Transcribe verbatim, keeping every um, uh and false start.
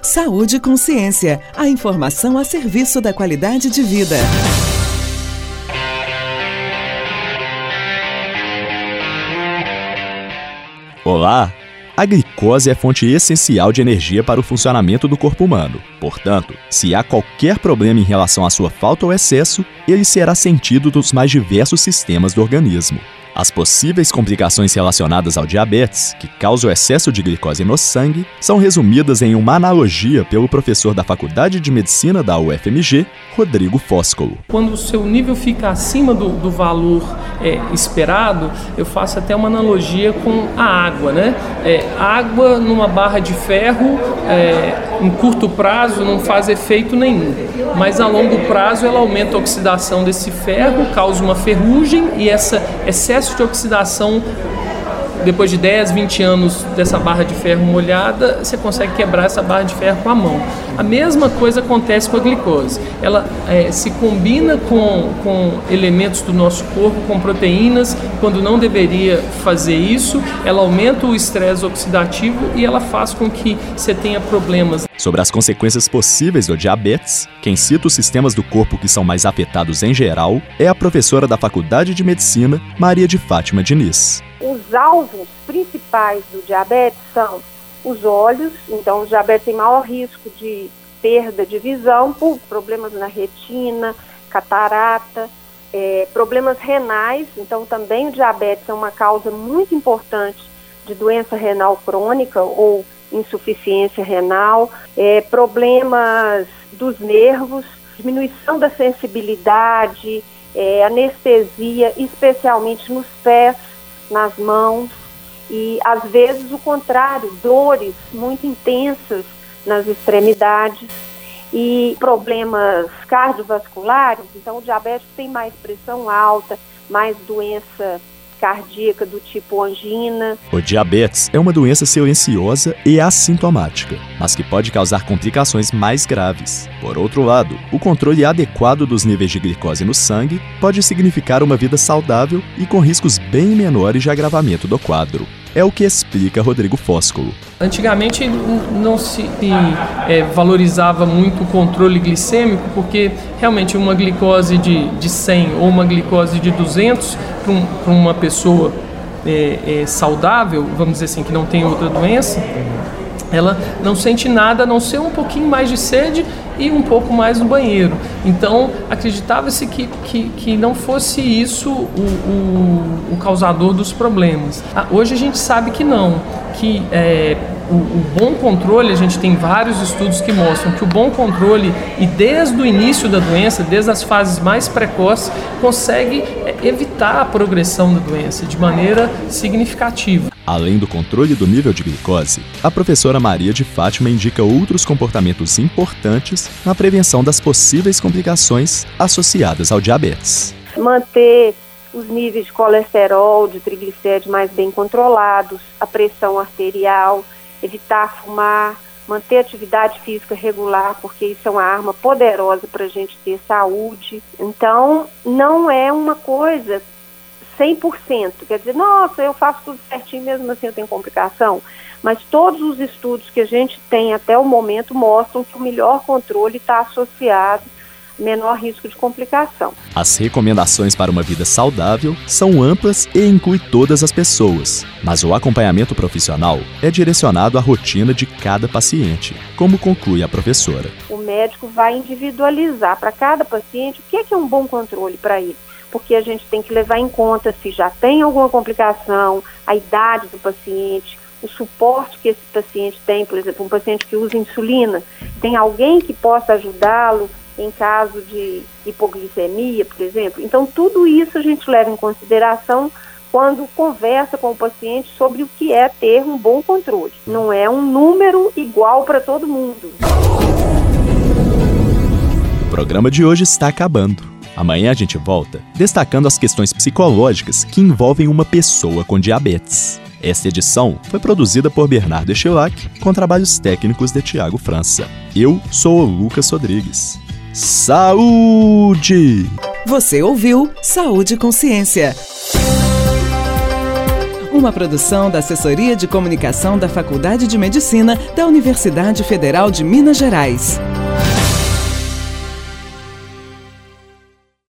Saúde e Consciência, a informação a serviço da qualidade de vida. Olá! A glicose é fonte essencial de energia para o funcionamento do corpo humano. Portanto, se há qualquer problema em relação à sua falta ou excesso, ele será sentido nos mais diversos sistemas do organismo. As possíveis complicações relacionadas ao diabetes, que causa o excesso de glicose no sangue, são resumidas em uma analogia pelo professor da Faculdade de Medicina da U F M G, Rodrigo Foscolo. Quando o seu nível fica acima do, do valor é, esperado, eu faço até uma analogia com a água, né? É, água numa barra de ferro, é, em curto prazo não faz efeito nenhum, mas a longo prazo ela aumenta a oxidação desse ferro, causa uma ferrugem e esse excesso de oxidação, depois de dez, vinte anos dessa barra de ferro molhada, você consegue quebrar essa barra de ferro com a mão. A mesma coisa acontece com a glicose. Ela é, se combina com, com elementos do nosso corpo, com proteínas, quando não deveria fazer isso, ela aumenta o estresse oxidativo e ela faz com que você tenha problemas. Sobre as consequências possíveis do diabetes, quem cita os sistemas do corpo que são mais afetados em geral é a professora da Faculdade de Medicina, Maria de Fátima Diniz. Os alvos principais do diabetes são os olhos, então o diabetes tem maior risco de perda de visão por problemas na retina, catarata, é, problemas renais, então também o diabetes é uma causa muito importante de doença renal crônica ou insuficiência renal, é, problemas dos nervos, diminuição da sensibilidade, é, anestesia, especialmente nos pés, nas mãos e às vezes o contrário, dores muito intensas nas extremidades e problemas cardiovasculares. Então o diabetes tem mais pressão alta, mais doença cardíaca do tipo angina. O diabetes é uma doença silenciosa e assintomática, mas que pode causar complicações mais graves. Por outro lado, o controle adequado dos níveis de glicose no sangue pode significar uma vida saudável e com riscos bem menores de agravamento do quadro. É o que explica Rodrigo Foscolo. Antigamente não se é, valorizava muito o controle glicêmico, porque realmente uma glicose de, de cem ou uma glicose de duzentos para um, para uma pessoa é, é, saudável, vamos dizer assim, que não tem outra doença, ela não sente nada a não ser um pouquinho mais de sede e um pouco mais no banheiro. Então, acreditava-se que, que, que não fosse isso o, o, o causador dos problemas. Ah, hoje a gente sabe que não, que é, o, o bom controle, a gente tem vários estudos que mostram que o bom controle, e desde o início da doença, desde as fases mais precoces, consegue evitar a progressão da doença de maneira significativa. Além do controle do nível de glicose, a professora Maria de Fátima indica outros comportamentos importantes na prevenção das possíveis complicações associadas ao diabetes. Manter os níveis de colesterol, de triglicéridos mais bem controlados, a pressão arterial, evitar fumar, manter atividade física regular, porque isso é uma arma poderosa para a gente ter saúde. Então, não é uma coisa cem por cento, quer dizer, nossa, eu faço tudo certinho, mesmo assim eu tenho complicação, mas todos os estudos que a gente tem até o momento mostram que o melhor controle está associado ao menor risco de complicação. As recomendações para uma vida saudável são amplas e incluem todas as pessoas, mas o acompanhamento profissional é direcionado à rotina de cada paciente, como conclui a professora. O médico vai individualizar para cada paciente o que é, que é um bom controle para ele, porque a gente tem que levar em conta se já tem alguma complicação, a idade do paciente, o suporte que esse paciente tem, por exemplo, um paciente que usa insulina, tem alguém que possa ajudá-lo em caso de hipoglicemia, por exemplo. Então, tudo isso a gente leva em consideração quando conversa com o paciente sobre o que é ter um bom controle. Não é um número igual para todo mundo. O programa de hoje está acabando. Amanhã a gente volta destacando as questões psicológicas que envolvem uma pessoa com diabetes. Esta edição foi produzida por Bernardo Echilac, com trabalhos técnicos de Tiago França. Eu sou o Lucas Rodrigues. Saúde! Você ouviu Saúde e Consciência. Uma produção da Assessoria de Comunicação da Faculdade de Medicina da Universidade Federal de Minas Gerais.